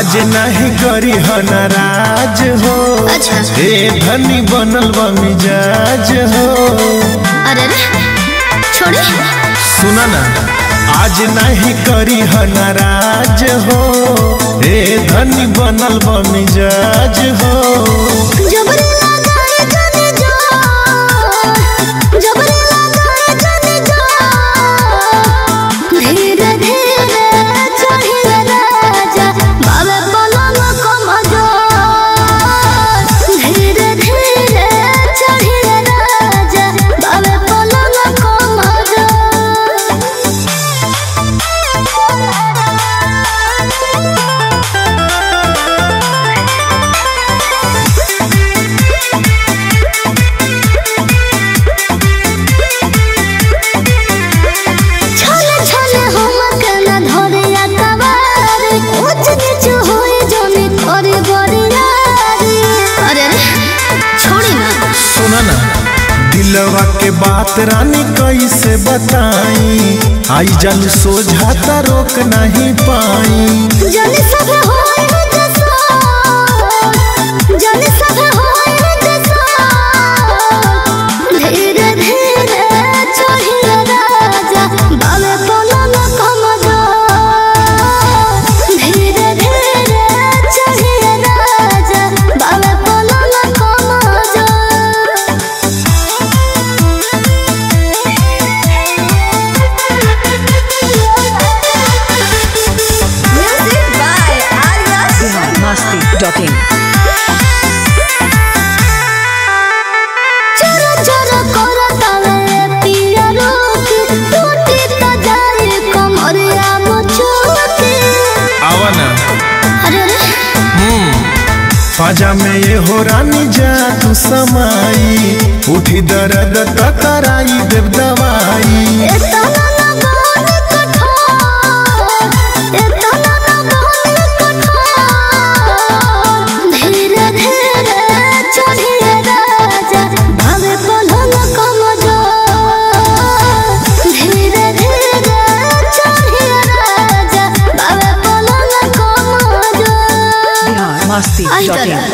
आज नहीं करी हो नाराज हो। अच्छा ए धनी बनल बा मिजाज हो। अरे छोड़ी सुना ना आज नहीं करी हो नाराज हो। ए धनी बनल बा मिजाज हो। जबरी लगाए जाने जा, जबरी लगाए जाने जा, धीरे धीरे चढ़िए राजा बाबे पलंग को मजा। धीरे धीरे चढ़िए राजा बाबे पलंग को मजा। दिलवा के बात रानी कैसे बताई, आई जल सोझाता रोक नहीं पाई। जल सब होए जैसा, जल सब होए जैसा, धीरे धीरे चढ़िए राजा बाबे पलंग को मजा। धीरे धीरे चढ़िए राजा बाबे पलंग को मजा। masti.in चरा चरा करतावे पिया रोक, टूटी त जाए कमरिया मुचोके। आवा ना अरे पाजा में ये हो रानी जा तू समाई, उठी दर्द तकराई देव दवाई। इतना ना बन कठोर, इतना ना बन कठोर, धीरे धीरे चढ़िए राजा बाबे पलंग को मजा। धीरे धीरे चढ़िए राजा बाबे पलंग को मजा। masti.in